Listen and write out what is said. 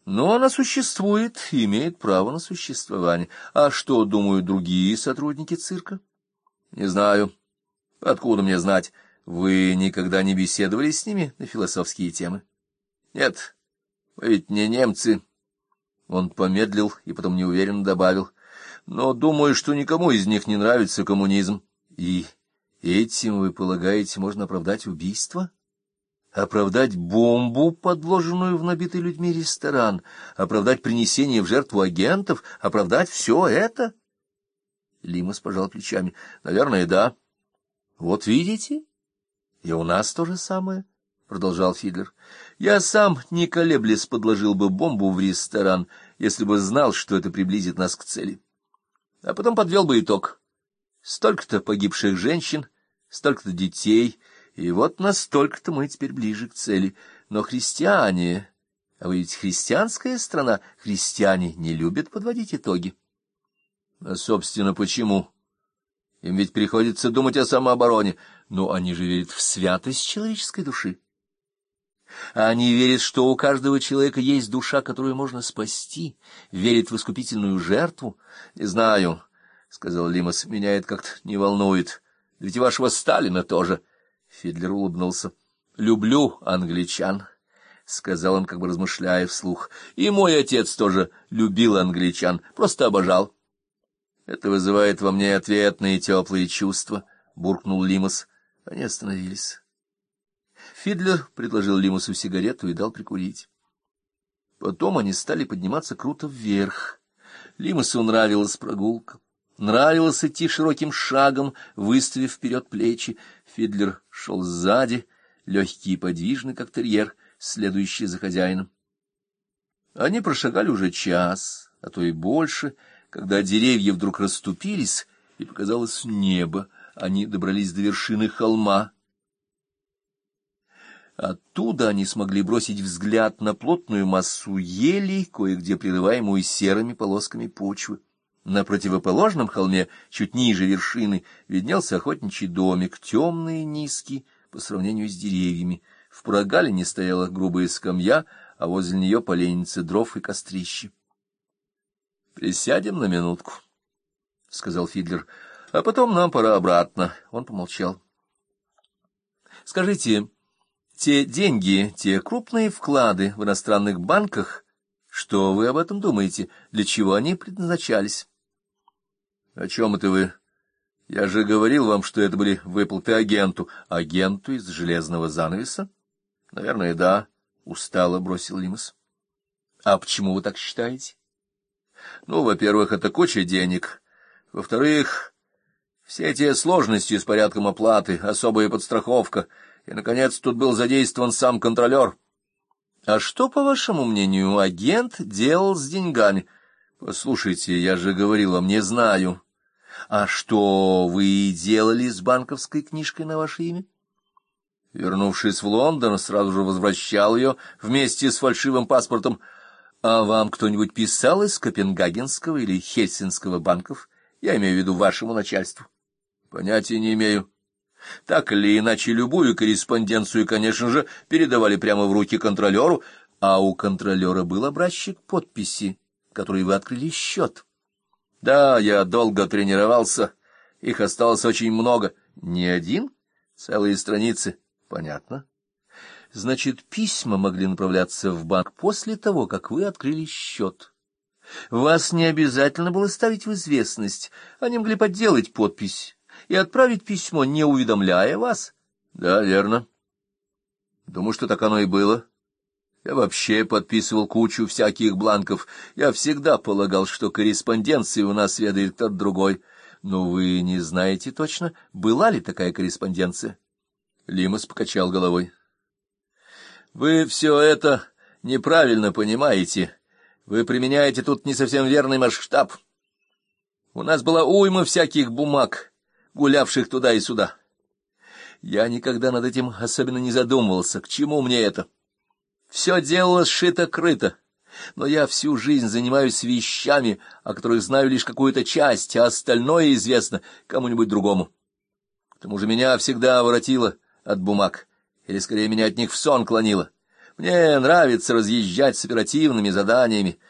Но она существует и имеет право на существование. А что думают другие сотрудники цирка? Не знаю. Откуда мне знать? Вы никогда не беседовали с ними на философские темы? Нет, вы ведь не немцы. Он помедлил и потом неуверенно добавил: но думаю, что никому из них не нравится коммунизм. И этим, вы полагаете, можно оправдать убийство? Оправдать бомбу, подложенную в набитый людьми ресторан, оправдать принесение в жертву агентов, оправдать все это? Лимос пожал плечами. Наверное, да. Вот видите? И у нас то же самое, продолжал Фидлер. Я сам, не колеблясь, подложил бы бомбу в ресторан, если бы знал, что это приблизит нас к цели. А потом подвел бы итог. Столько-то погибших женщин, столько-то детей, и вот настолько-то мы теперь ближе к цели. Но христиане, а вы ведь христианская страна, христиане не любят подводить итоги. А, собственно, почему? Им ведь приходится думать о самообороне, но они же верят в святость человеческой души. Они верят, что у каждого человека есть душа, которую можно спасти, верят в искупительную жертву. Не знаю, — сказал Лимос, — меня это как-то не волнует. Ведь и вашего Сталина тоже. Фидлер улыбнулся. — Люблю англичан, — сказал он, как бы размышляя вслух. — И мой отец тоже любил англичан, просто обожал. — Это вызывает во мне ответные теплые чувства, — буркнул Лимос. Они остановились. Фидлер предложил Лимосу сигарету и дал прикурить. Потом они стали подниматься круто вверх. Лимосу нравилась прогулка. Нравилось идти широким шагом, выставив вперед плечи. Фидлер шел сзади, легкий и подвижный, как терьер, следующий за хозяином. Они прошагали уже час, а то и больше, когда деревья вдруг расступились, и показалось небо. Они добрались до вершины холма. Оттуда они смогли бросить взгляд на плотную массу елей, кое-где прерываемую серыми полосками почвы. На противоположном холме, чуть ниже вершины, виднелся охотничий домик, темный и низкий по сравнению с деревьями. В прогалине стояла грубая скамья, а возле нее поленница дров и кострище. — Присядем на минутку, — сказал Фидлер, — а потом нам пора обратно. Он помолчал. — Скажите, те деньги, те крупные вклады в иностранных банках, что вы об этом думаете? Для чего они предназначались? — О чем это вы? Я же говорил вам, что это были выплаты агенту. Агенту из железного занавеса? — Наверное, да, — устало бросил Лимос. — А почему вы так считаете? — Ну, во-первых, это куча денег. Во-вторых, все эти сложности с порядком оплаты, особая подстраховка. И, наконец, тут был задействован сам контролер. — А что, по вашему мнению, агент делал с деньгами? — Послушайте, я же говорил вам, не знаю. — А что вы делали с банковской книжкой на ваше имя? Вернувшись в Лондон, сразу же возвращал ее вместе с фальшивым паспортом. А вам кто-нибудь писал из Копенгагенского или Хельсинского банков? Я имею в виду вашему начальству. Понятия не имею. Так или иначе, любую корреспонденцию, конечно же, передавали прямо в руки контролеру, а у контролера был образчик подписи, который вы открыли счет. Да, я долго тренировался, их осталось очень много. Не один? Целые страницы. Понятно. Значит, письма могли направляться в банк после того, как вы открыли счет. Вас не обязательно было ставить в известность, они могли подделать подпись и отправить письмо, не уведомляя вас. Да, верно. Думаю, что так оно и было. Я вообще подписывал кучу всяких бланков. Я всегда полагал, что корреспонденцией у нас ведает кто-то другой. Но вы не знаете точно, была ли такая корреспонденция? Лимос покачал головой. Вы все это неправильно понимаете. Вы применяете тут не совсем верный масштаб. У нас была уйма всяких бумаг, гулявших туда и сюда. Я никогда над этим особенно не задумывался. К чему мне это? Все делалось шито-крыто. Но я всю жизнь занимаюсь вещами, о которых знаю лишь какую-то часть, а остальное известно кому-нибудь другому. К тому же меня всегда воротило от бумаг, или скорее меня от них в сон клонило. Мне нравится разъезжать с оперативными заданиями,